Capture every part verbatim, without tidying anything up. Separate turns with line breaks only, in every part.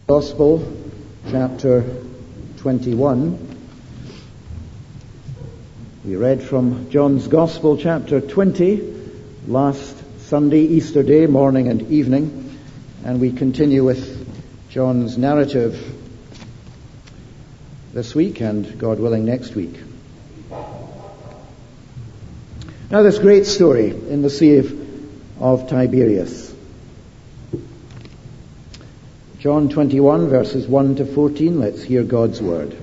Gospel, chapter twenty-one. We read from John's Gospel, chapter twenty, last Sunday, Easter Day, morning and evening, and we continue with John's narrative this week and, God willing, next week. Now, this great story in the Sea of, of Tiberias. John twenty-one, verses one to fourteen. Let's hear God's word.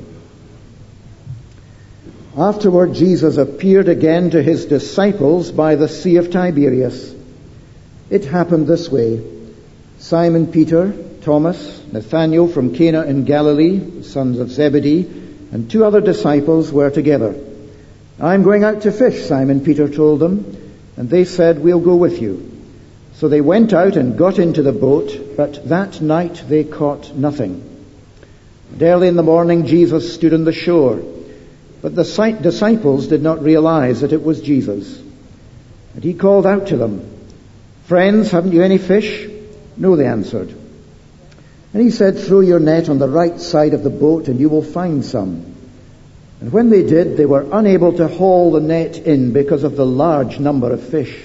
Afterward, Jesus appeared again to his disciples by the Sea of Tiberias. It happened this way. Simon Peter, Thomas, Nathanael from Cana in Galilee, the sons of Zebedee, and two other disciples were together. "I'm going out to fish," Simon Peter told them, and they said, "We'll go with you." So they went out and got into the boat, but that night they caught nothing. And early in the morning Jesus stood on the shore, but the disciples did not realize that it was Jesus. And he called out to them, "Friends, haven't you any fish?" "No," they answered. And he said, "Throw your net on the right side of the boat and you will find some." And when they did, they were unable to haul the net in because of the large number of fish.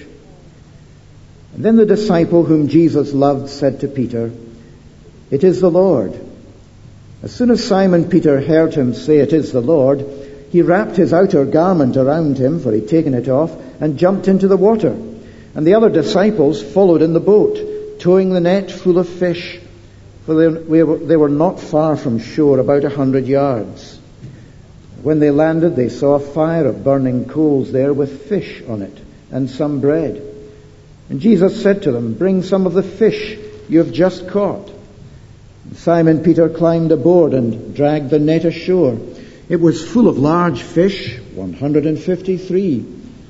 And then the disciple whom Jesus loved said to Peter, "It is the Lord." As soon as Simon Peter heard him say, "It is the Lord," he wrapped his outer garment around him, for he'd taken it off, and jumped into the water. And the other disciples followed in the boat, towing the net full of fish, for they were, they were not far from shore, about a hundred yards. When they landed, they saw a fire of burning coals there with fish on it, and some bread. And Jesus said to them, "Bring some of the fish you have just caught." And Simon Peter climbed aboard and dragged the net ashore. It was full of large fish, one hundred fifty-three.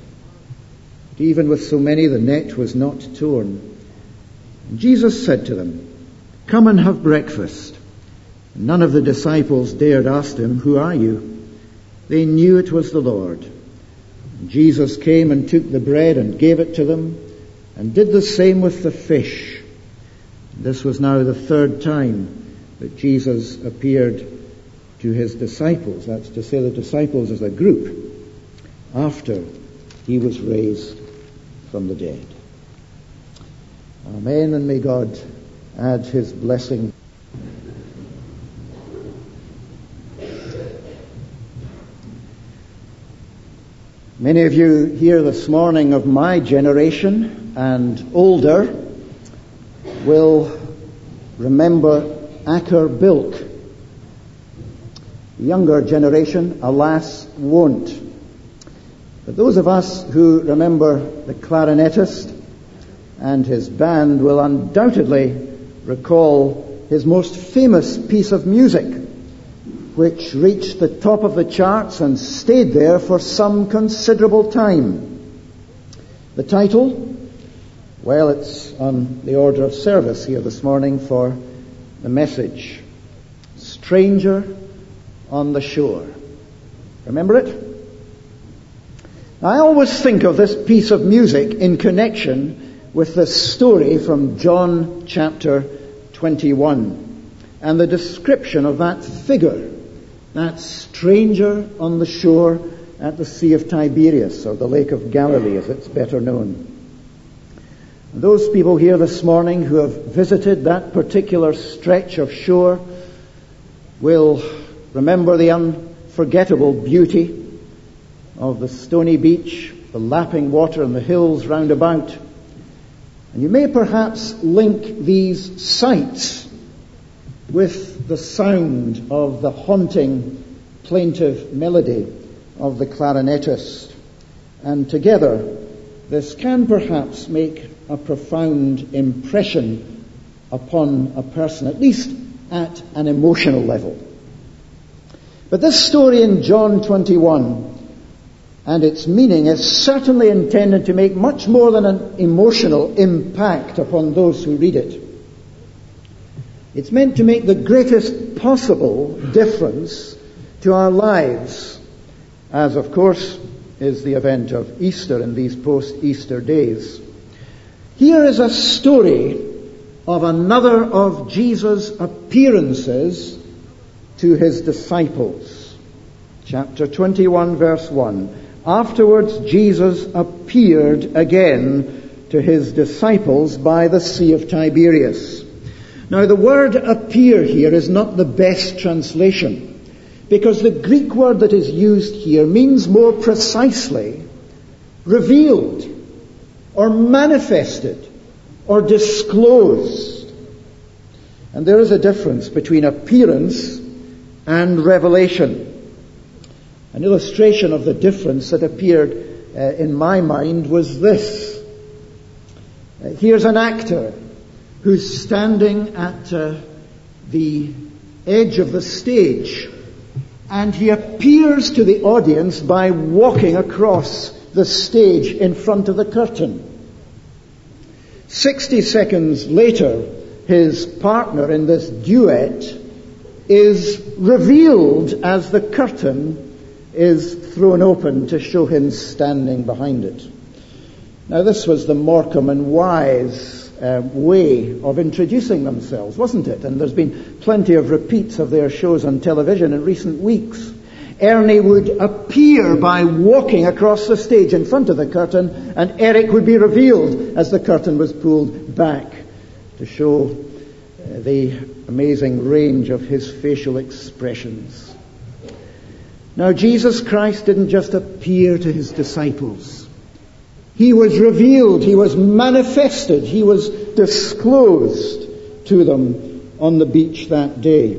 But even with so many, the net was not torn. And Jesus said to them, "Come and have breakfast." And none of the disciples dared ask him, "Who are you?" They knew it was the Lord. And Jesus came and took the bread and gave it to them, and did the same with the fish. This was now the third time that Jesus appeared to his disciples, that's to say the disciples as a group, after he was raised from the dead. Amen, and may God add his blessing. Many of you here this morning of my generation and older will remember Aker Bilk. The younger generation, alas, won't. But those of us who remember the clarinetist and his band will undoubtedly recall his most famous piece of music, which reached the top of the charts and stayed there for some considerable time. The title? Well, it's on the order of service here this morning for the message. Stranger on the Shore. Remember it? Now, I always think of this piece of music in connection with the story from John chapter twenty-one and the description of that figure, that stranger on the shore at the Sea of Tiberias, or the Lake of Galilee as it's better known. Those people here this morning who have visited that particular stretch of shore will remember the unforgettable beauty of the stony beach, the lapping water and the hills round about. And you may perhaps link these sights with the sound of the haunting, plaintive melody of the clarinetist. And together, this can perhaps make a profound impression upon a person, at least at an emotional level. But this story in John twenty-one and its meaning is certainly intended to make much more than an emotional impact upon those who read it. It's meant to make the greatest possible difference to our lives, as of course is the event of Easter in these post-Easter days. Here is a story of another of Jesus' appearances to his disciples. Chapter twenty-one, verse one. Afterwards, Jesus appeared again to his disciples by the Sea of Tiberias. Now, the word appear here is not the best translation, because the Greek word that is used here means more precisely revealed, or manifested, or disclosed. And there is a difference between appearance and revelation. An illustration of the difference that appeared uh, in my mind was this. Uh, here's an actor who's standing at uh, the edge of the stage, and he appears to the audience by walking across the stage in front of the curtain. Sixty seconds later, his partner in this duet is revealed as the curtain is thrown open to show him standing behind it. Now, this was the Morecambe and Wise uh, way of introducing themselves, wasn't it? And there's been plenty of repeats of their shows on television in recent weeks. Ernie would appear by walking across the stage in front of the curtain, and Eric would be revealed as the curtain was pulled back to show uh, the amazing range of his facial expressions. Now, Jesus Christ didn't just appear to his disciples. He was revealed, he was manifested, he was disclosed to them on the beach that day.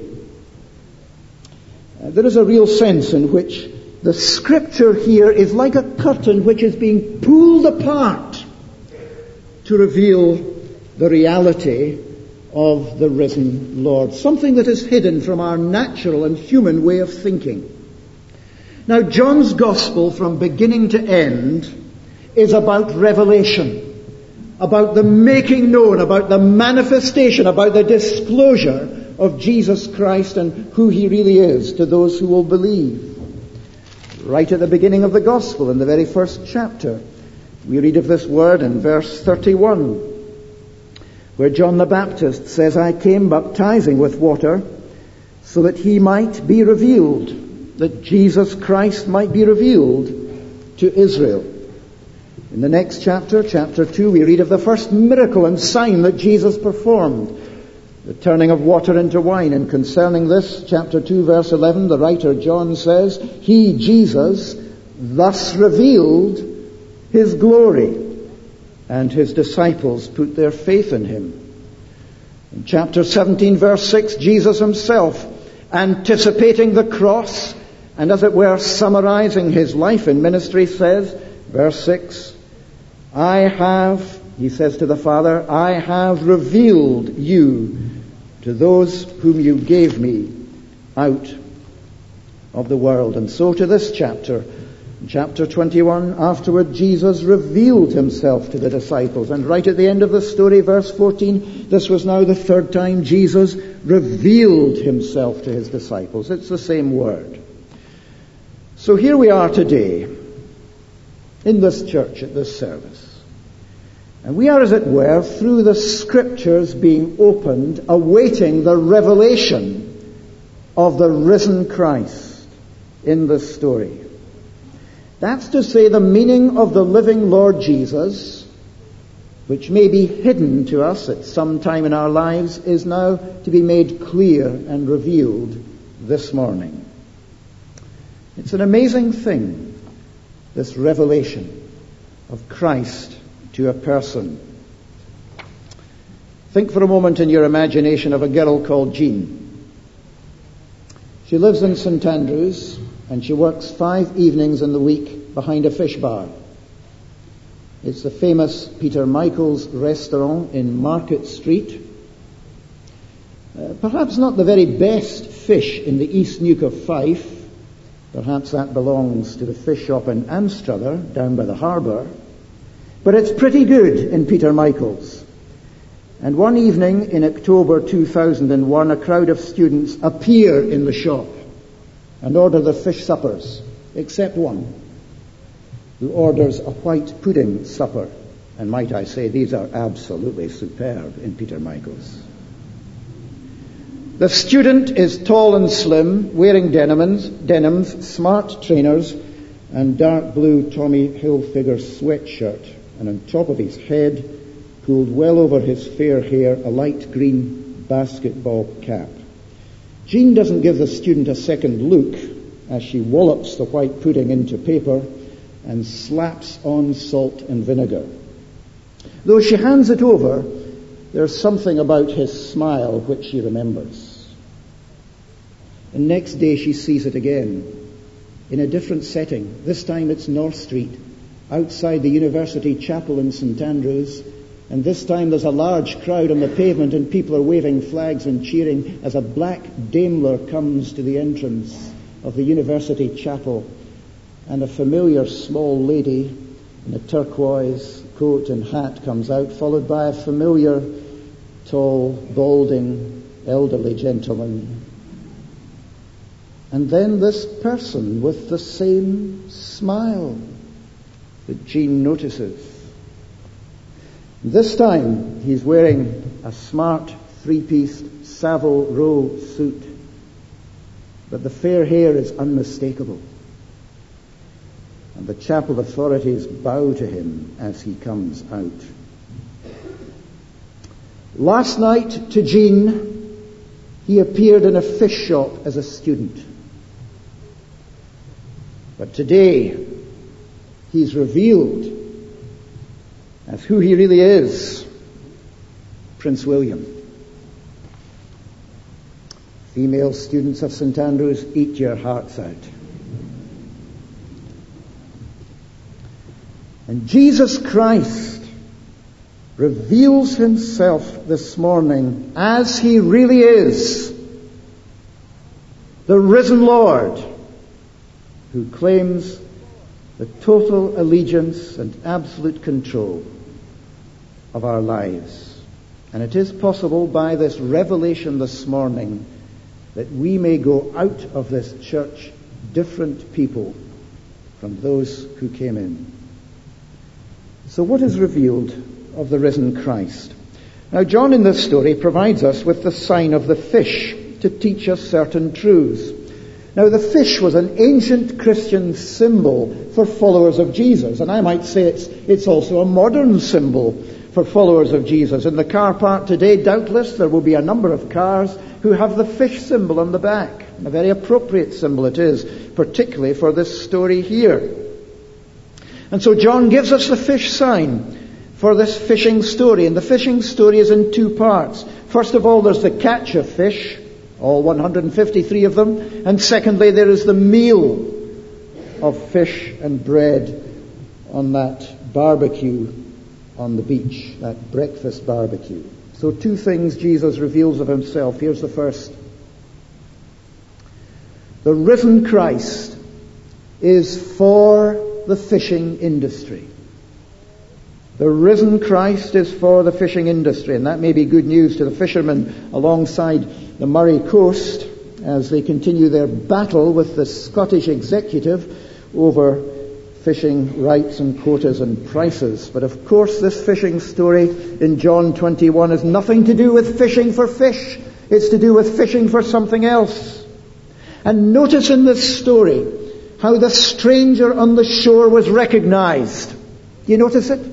Uh, there is a real sense in which the Scripture here is like a curtain which is being pulled apart to reveal the reality of the risen Lord. Something that is hidden from our natural and human way of thinking. Now, John's Gospel from beginning to end is about revelation, about the making known, about the manifestation, about the disclosure of Jesus Christ and who he really is to those who will believe. Right at the beginning of the Gospel, in the very first chapter, we read of this word in verse thirty-one, where John the Baptist says, I came baptizing with water so that he might be revealed, that Jesus Christ might be revealed to Israel. In the next chapter, chapter two, we read of the first miracle and sign that Jesus performed, the turning of water into wine. And concerning this, chapter two, verse eleven, the writer John says, He, Jesus, thus revealed his glory, and his disciples put their faith in him. In chapter seventeen, verse six, Jesus himself, anticipating the cross, and as it were summarizing his life and ministry, says, verse six, I have, he says to the Father, I have revealed you to those whom you gave me out of the world. And so to this chapter, chapter twenty-one, afterward Jesus revealed himself to the disciples. And right at the end of the story, verse fourteen, this was now the third time Jesus revealed himself to his disciples. It's the same word. So here we are today in this church at this service. And we are, as it were, through the Scriptures being opened, awaiting the revelation of the risen Christ in this story. That's to say, the meaning of the living Lord Jesus, which may be hidden to us at some time in our lives, is now to be made clear and revealed this morning. It's an amazing thing, this revelation of Christ to a person. Think for a moment in your imagination of a girl called Jean. She lives in Saint Andrews, and she works five evenings in the week behind a fish bar. It's the famous Peter Michael's restaurant in Market Street. Uh, perhaps not the very best fish in the East Neuk of Fife. Perhaps that belongs to the fish shop in Anstruther, down by the harbour. But it's pretty good in Peter Michael's. And one evening in October two thousand one, a crowd of students appear in the shop and order the fish suppers, except one, who orders a white pudding supper And might I say, these are absolutely superb in Peter Michaels. The student is tall and slim, wearing denims, denims, smart trainers, and dark blue Tommy Hilfiger sweatshirt. And on top of his head, pulled well over his fair hair, a light green basketball cap. Jean doesn't give the student a second look as she wallops the white pudding into paper and slaps on salt and vinegar. Though she hands it over, there's something about his smile which she remembers. And next day she sees it again, in a different setting. This time it's North Street, outside the University Chapel in St Andrews, and this time there's a large crowd on the pavement and people are waving flags and cheering as a black Daimler comes to the entrance of the University Chapel, and a familiar small lady in a turquoise coat and hat comes out, followed by a familiar, tall, balding, elderly gentleman. And then this person with the same smile that Jean notices. This time he's wearing a smart three-piece Savile Row suit, but the fair hair is unmistakable. And the chapel authorities bow to him as he comes out. Last night, to Jean, he appeared in a fish shop as a student. But today, he's revealed as who he really is, Prince William. Female students of St Andrews, eat your hearts out. And Jesus Christ reveals himself this morning as he really is, the risen Lord, who claims the total allegiance and absolute control of our lives. And it is possible by this revelation this morning that we may go out of this church different people from those who came in. So what is revealed of the risen Christ? Now, John in this story provides us with the sign of the fish to teach us certain truths. Now, the fish was an ancient Christian symbol for followers of Jesus, and I might say it's, it's also a modern symbol for followers of Jesus. In the car park today, doubtless, there will be a number of cars who have the fish symbol on the back. A very appropriate symbol it is, particularly for this story here. And so John gives us the fish sign for this fishing story, and the fishing story is in two parts. First of all, there's the catch of fish, all one hundred fifty-three of them, and secondly, there is the meal of fish and bread on that barbecue on the beach, that breakfast barbecue. So two things Jesus reveals of himself. Here's the first. The risen Christ is for the fishing industry. The risen Christ is for the fishing industry, and that may be good news to the fishermen alongside the Murray coast as they continue their battle with the Scottish executive over fishing rights and quotas and prices. But of course, this fishing story in John twenty-one has nothing to do with fishing for fish. It's to do with fishing for something else. And notice in this story how the stranger on the shore was recognized. Do you notice it?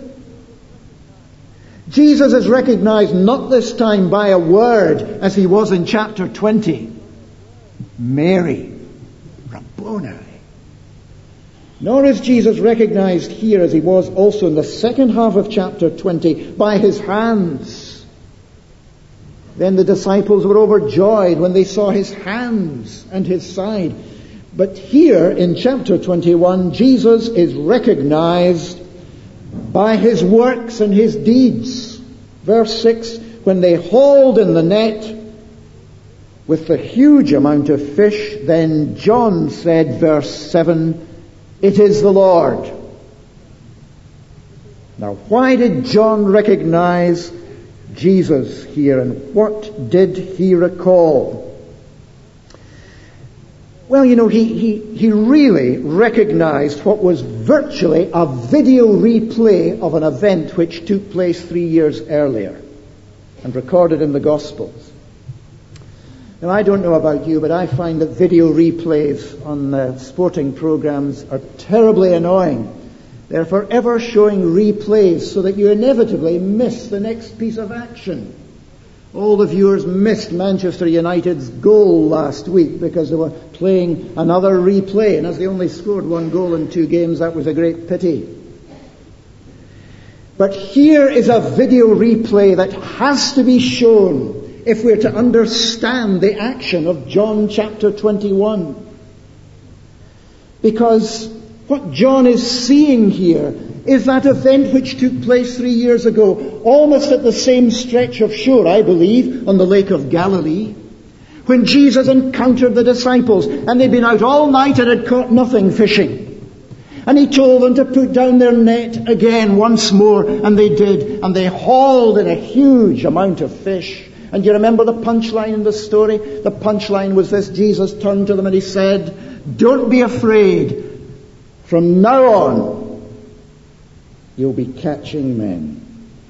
Jesus is recognized not this time by a word as he was in chapter twenty. Mary, Rabboni. Nor is Jesus recognized here as he was also in the second half of chapter twenty by his hands. Then the disciples were overjoyed when they saw his hands and his side. But here in chapter twenty-one, Jesus is recognized by his works and his deeds. Verse six, when they hauled in the net with the huge amount of fish, then John said, verse seven, it is the Lord. Now, why did John recognize Jesus here, and what did he recall? Well, you know, he, he, he really recognized what was virtually a video replay of an event which took place three years earlier and recorded in the Gospels. Now, I don't know about you, but I find that video replays on uh, sporting programs are terribly annoying. They're forever showing replays so that you inevitably miss the next piece of action. All the viewers missed Manchester United's goal last week because they were playing another replay, and as they only scored one goal in two games, that was a great pity. But here is a video replay that has to be shown if we're to understand the action of John chapter twenty-one. Because what John is seeing here is that event which took place three years ago, almost at the same stretch of shore, I believe, on the Lake of Galilee, when Jesus encountered the disciples, and they'd been out all night and had caught nothing fishing. And he told them to put down their net again once more, and they did, and they hauled in a huge amount of fish. And you remember the punchline in the story? The punchline was this: Jesus turned to them and he said, "Don't be afraid. From now on, you'll be catching men."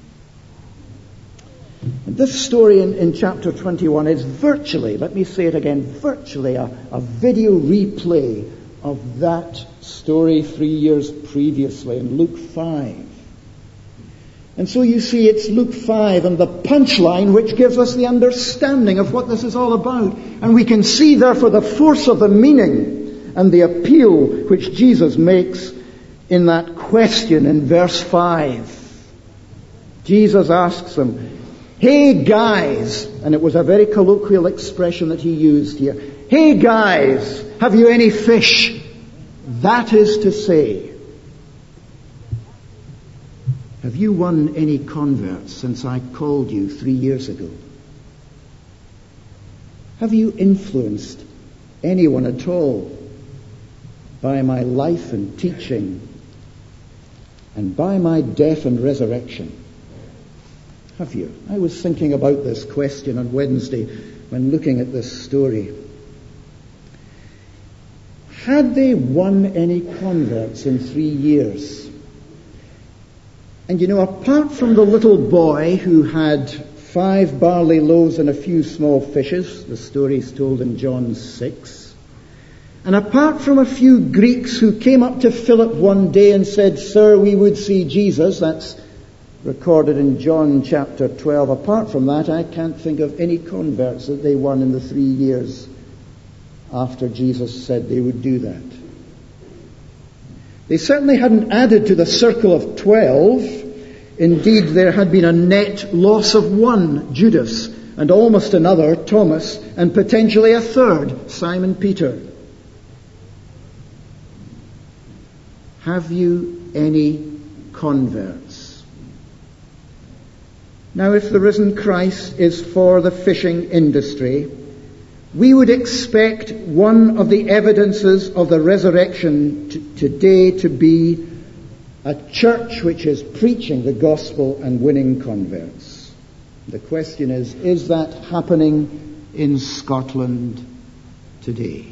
And this story in, in chapter twenty-one is virtually, let me say it again, virtually a, a video replay of that story three years previously in Luke five. And so you see, it's Luke five and the punchline which gives us the understanding of what this is all about. And we can see, therefore, the force of the meaning and the appeal which Jesus makes in that question in verse five. Jesus asks them, "Hey guys," and it was a very colloquial expression that he used here. "Hey guys, have you any fish?" That is to say, have you won any converts since I called you three years ago? Have you influenced anyone at all by my life and teaching and by my death and resurrection? Have you? I was thinking about this question on Wednesday when looking at this story. Had they won any converts in three years? And you know, apart from the little boy who had five barley loaves and a few small fishes, the story is told in John six, and apart from a few Greeks who came up to Philip one day and said, "Sir, we would see Jesus," that's recorded in John chapter twelve, apart from that, I can't think of any converts that they won in the three years after Jesus said they would do that. They certainly hadn't added to the circle of twelve. Indeed, there had been a net loss of one, Judas, and almost another, Thomas, and potentially a third, Simon Peter. Have you any converts? Now, if the risen Christ is for the fishing industry, we would expect one of the evidences of the resurrection t- today to be a church which is preaching the gospel and winning converts. The question is, is that happening in Scotland today?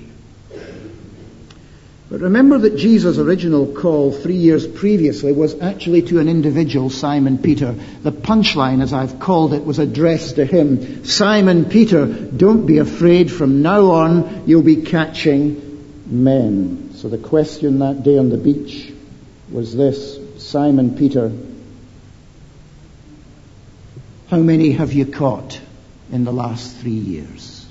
But remember that Jesus' original call three years previously was actually to an individual, Simon Peter. The punchline, as I've called it, was addressed to him. "Simon Peter, don't be afraid. From now on, you'll be catching men." So the question that day on the beach was this: Simon Peter, how many have you caught in the last three years?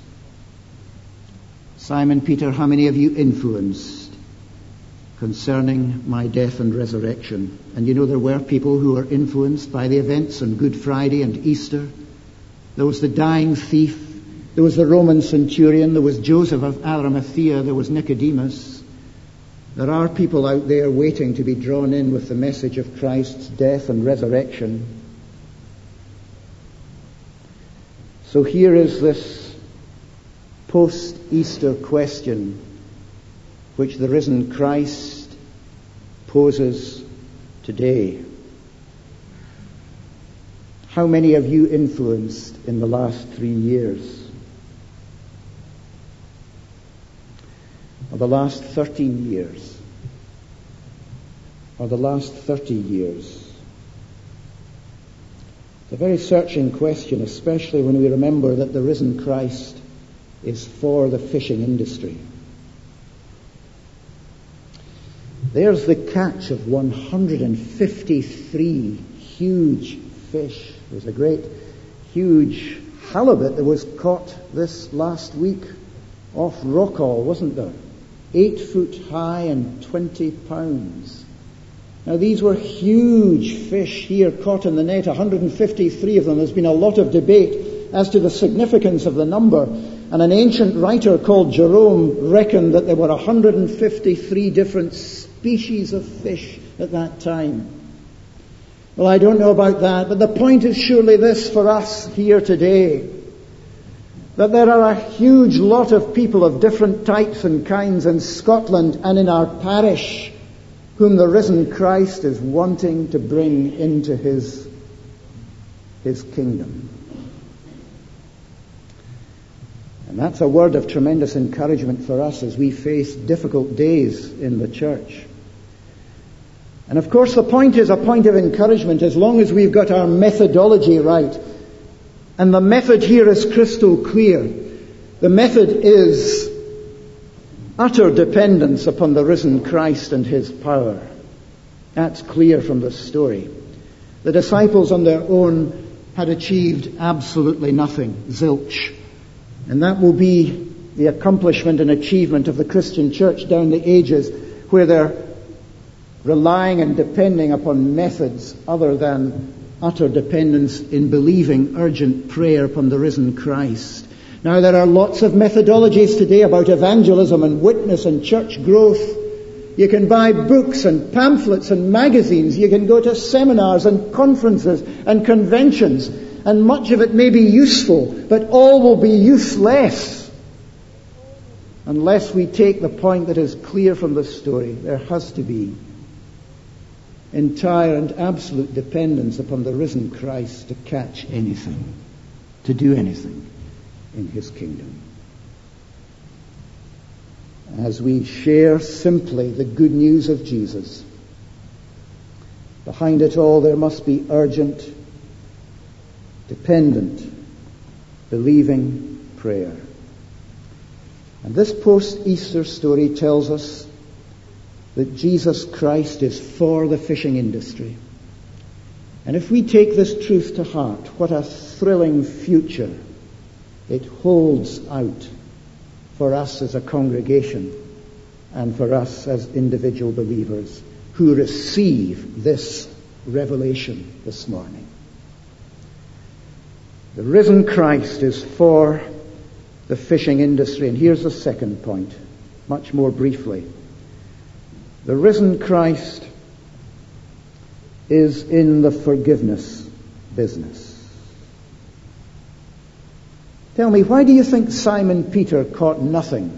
Simon Peter, how many have you influenced concerning my death and resurrection? And you know, there were people who were influenced by the events on Good Friday and Easter. There was the dying thief. There was the Roman centurion. There was Joseph of Arimathea. There was Nicodemus. There are people out there waiting to be drawn in with the message of Christ's death and resurrection. So here is this post-Easter question which the risen Christ poses today. How many have you influenced in the last three years? or the last thirteen years, or the last thirty years? It's a very searching question, especially when we remember that the risen Christ is for the fishing industry. There's the catch of one hundred fifty-three huge fish. There's a great, huge halibut that was caught this last week off Rockall, wasn't there? Eight foot high and twenty pounds. Now these were huge fish here caught in the net, one hundred fifty-three of them. There's been a lot of debate as to the significance of the number. And an ancient writer called Jerome reckoned that there were one hundred fifty-three different species of fish at that time. Well, I don't know about that, but the point is surely this for us here today, that there are a huge lot of people of different types and kinds in Scotland and in our parish whom the risen Christ is wanting to bring into his, his kingdom. And that's a word of tremendous encouragement for us as we face difficult days in the church. And of course the point is a point of encouragement as long as we've got our methodology right. And the method here is crystal clear. The method is utter dependence upon the risen Christ and his power. That's clear from the story. The disciples on their own had achieved absolutely nothing, zilch. And that will be the accomplishment and achievement of the Christian church down the ages, where they're relying and depending upon methods other than utter dependence in believing urgent prayer upon the risen Christ. Now, there are lots of methodologies today about evangelism and witness and church growth. You can buy books and pamphlets and magazines. You can go to seminars and conferences and conventions. And much of it may be useful, but all will be useless unless we take the point that is clear from the story. There has to be entire and absolute dependence upon the risen Christ to catch anything, to do anything in his kingdom. As we share simply the good news of Jesus, behind it all there must be urgent, dependent, believing prayer. And this post-Easter story tells us that Jesus Christ is for the fishing industry. And if we take this truth to heart, what a thrilling future it holds out for us as a congregation and for us as individual believers who receive this revelation this morning. The risen Christ is for the fishing industry. And here's the second point, much more briefly. The risen Christ is in the forgiveness business. Tell me, why do you think Simon Peter caught nothing?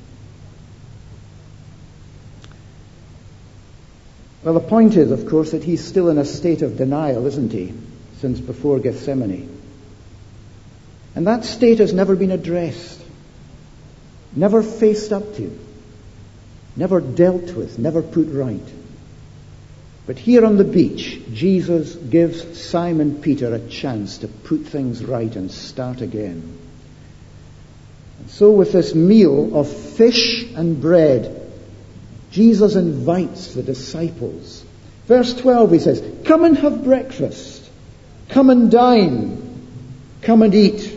Well, the point is, of course, that he's still in a state of denial, isn't he, since before Gethsemane. And that state has never been addressed, never faced up to, never dealt with, never put right. But here on the beach, Jesus gives Simon Peter a chance to put things right and start again. And so with this meal of fish and bread, Jesus invites the disciples. Verse twelve, he says, "Come and have breakfast. Come and dine. Come and eat."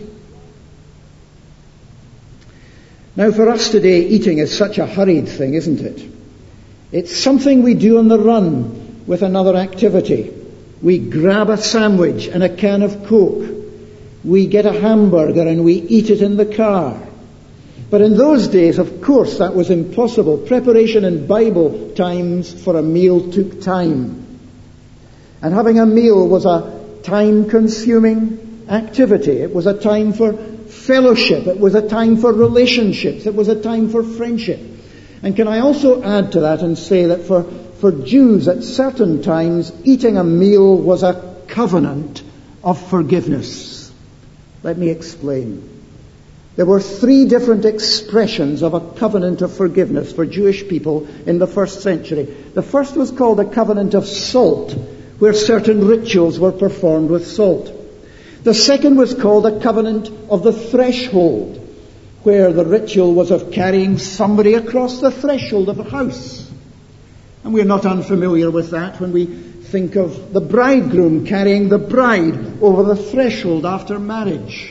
Now for us today, eating is such a hurried thing, isn't it? It's something we do on the run with another activity. We grab a sandwich and a can of Coke. We get a hamburger and we eat it in the car. But in those days, of course, that was impossible. Preparation in Bible times for a meal took time. And having a meal was a time-consuming activity. It was a time for fellowship. It was a time for relationships. It was a time for friendship. And can I also add to that and say that for, for Jews at certain times, eating a meal was a covenant of forgiveness. Let me explain. There were three different expressions of a covenant of forgiveness for Jewish people in the first century. The first was called a covenant of salt, where certain rituals were performed with salt. The second was called a covenant of the threshold, where the ritual was of carrying somebody across the threshold of a house. And we're not unfamiliar with that when we think of the bridegroom carrying the bride over the threshold after marriage.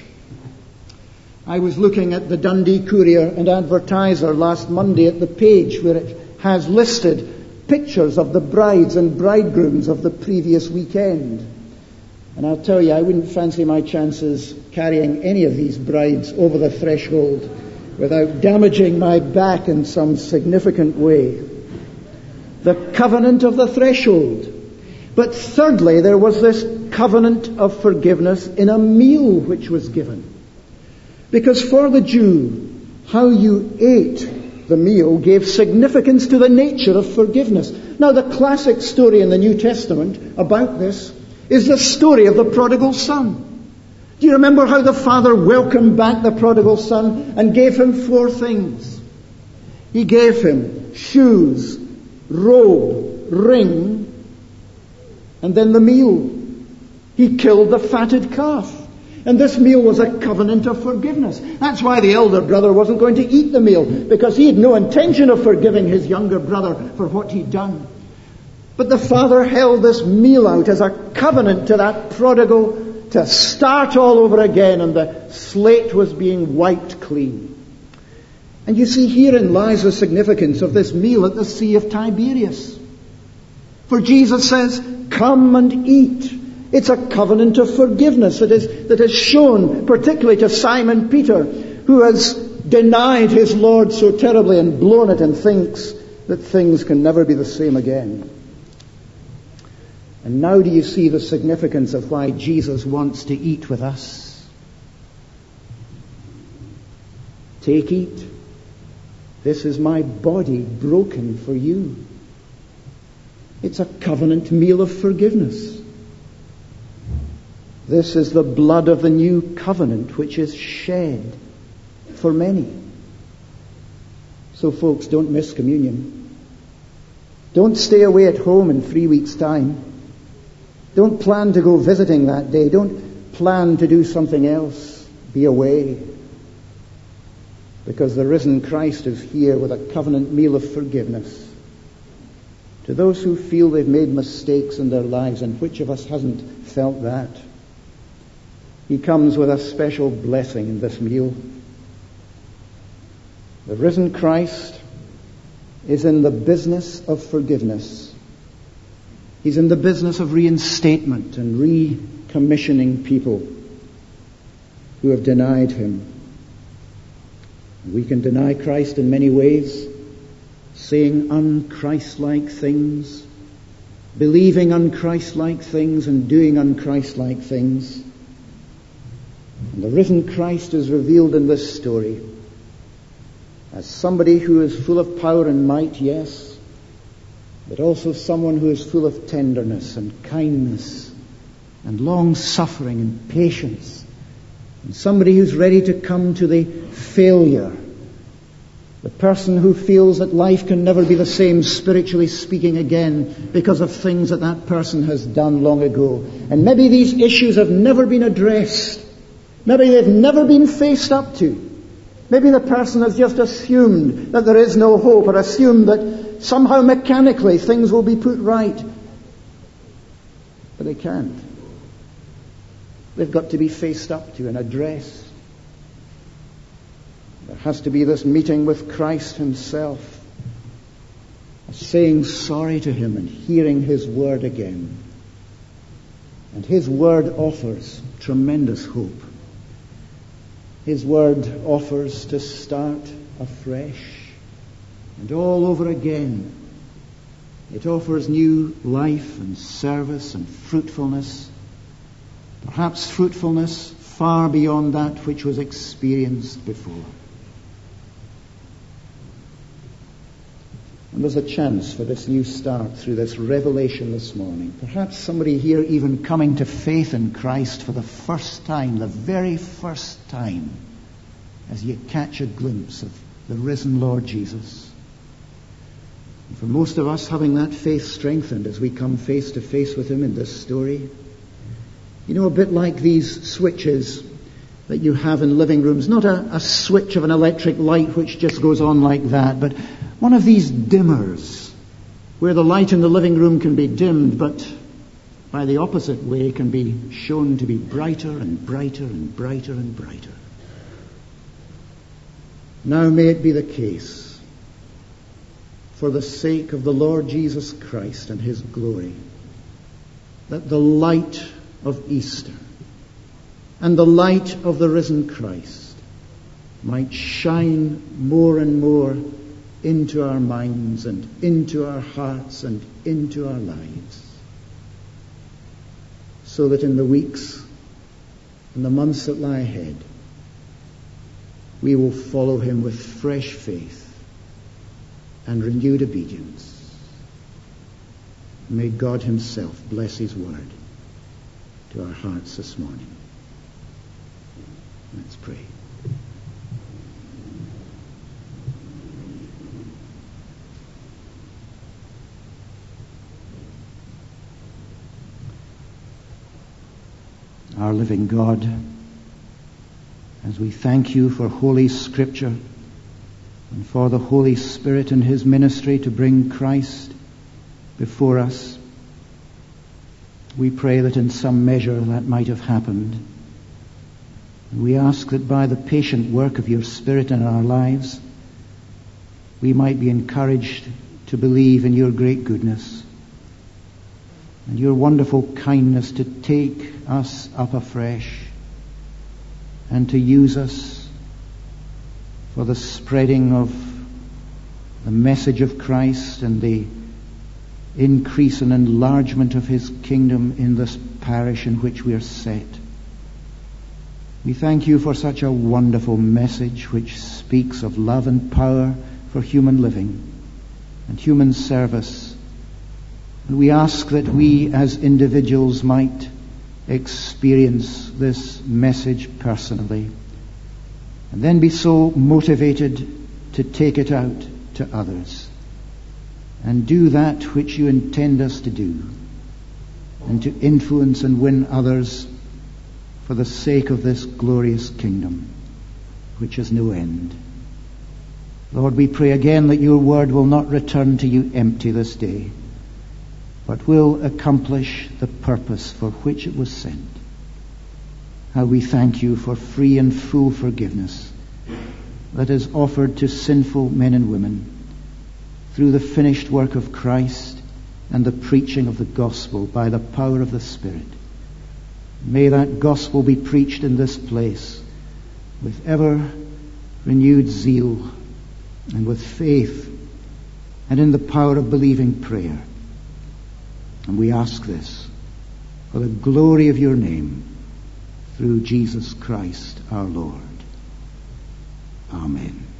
I was looking at the Dundee Courier and Advertiser last Monday at the page where it has listed pictures of the brides and bridegrooms of the previous weekend. And I'll tell you, I wouldn't fancy my chances carrying any of these brides over the threshold without damaging my back in some significant way. The covenant of the threshold. But thirdly, there was this covenant of forgiveness in a meal which was given. Because for the Jew, how you ate the meal gave significance to the nature of forgiveness. Now, the classic story in the New Testament about this is the story of the prodigal son. Do you remember how the father welcomed back the prodigal son and gave him four things? He gave him shoes, robe, ring, and then the meal. He killed the fatted calf. And this meal was a covenant of forgiveness. That's why the elder brother wasn't going to eat the meal, because he had no intention of forgiving his younger brother for what he'd done. But the father held this meal out as a covenant to that prodigal to start all over again, and the slate was being wiped clean. And you see, herein lies the significance of this meal at the Sea of Tiberias. For Jesus says, "Come and eat." It's a covenant of forgiveness that is, that is shown particularly to Simon Peter, who has denied his Lord so terribly and blown it and thinks that things can never be the same again. And now do you see the significance of why Jesus wants to eat with us? Take, eat. This is my body broken for you. It's a covenant meal of forgiveness. This is the blood of the new covenant which is shed for many. So folks, don't miss communion. Don't stay away at home in three weeks' time. Don't plan to go visiting that day. Don't plan to do something else. Be away. Because the risen Christ is here with a covenant meal of forgiveness. To those who feel they've made mistakes in their lives, and which of us hasn't felt that? He comes with a special blessing in this meal. The risen Christ is in the business of forgiveness. He's in the business of reinstatement and recommissioning people who have denied him. We can deny Christ in many ways, saying un-Christ-like things, believing un-Christ-like things, and doing un-Christ-like things. And the risen Christ is revealed in this story as somebody who is full of power and might, yes, but also someone who is full of tenderness and kindness and long-suffering and patience, and somebody who's ready to come to the failure, the person who feels that life can never be the same, spiritually speaking, again because of things that that person has done long ago. And maybe these issues have never been addressed. Maybe they've never been faced up to. Maybe the person has just assumed that there is no hope, or assumed that somehow mechanically things will be put right. But they can't. They've got to be faced up to and addressed. There has to be this meeting with Christ himself, saying sorry to him and hearing his word again. And his word offers tremendous hope. His word offers to start afresh and all over again. It offers new life and service and fruitfulness, perhaps fruitfulness far beyond that which was experienced before. And there's a chance for this new start through this revelation this morning. Perhaps somebody here even coming to faith in Christ for the first time, the very first time. as you catch a glimpse of the risen Lord Jesus. And for most of us, having that faith strengthened as we come face to face with him in this story, you know, a bit like these switches that you have in living rooms, not a, a switch of an electric light which just goes on like that, but one of these dimmers where the light in the living room can be dimmed, but by the opposite way can be shown to be brighter and brighter and brighter and brighter. Now may it be the case, for the sake of the Lord Jesus Christ and his glory, that the light of Easter and the light of the risen Christ might shine more and more into our minds and into our hearts and into our lives, so that in the weeks and the months that lie ahead, we will follow him with fresh faith and renewed obedience. May God himself bless his word to our hearts this morning. Let's pray. Our living God, as we thank you for Holy Scripture and for the Holy Spirit and his ministry to bring Christ before us, we pray that in some measure that might have happened. And we ask that by the patient work of your Spirit in our lives, we might be encouraged to believe in your great goodness and your wonderful kindness to take us up afresh and to use us for the spreading of the message of Christ and the increase and enlargement of his kingdom in this parish in which we are set. We thank you for such a wonderful message which speaks of love and power for human living and human service. And we ask that we as individuals might experience this message personally and then be so motivated to take it out to others and do that which you intend us to do, and to influence and win others for the sake of this glorious kingdom which has no end. Lord, we pray again that your word will not return to you empty this day, but will accomplish the purpose for which it was sent. How we thank you for free and full forgiveness that is offered to sinful men and women through the finished work of Christ and the preaching of the gospel by the power of the Spirit. May that gospel be preached in this place with ever renewed zeal and with faith and in the power of believing prayer. And we ask this for the glory of your name through Jesus Christ our Lord. Amen.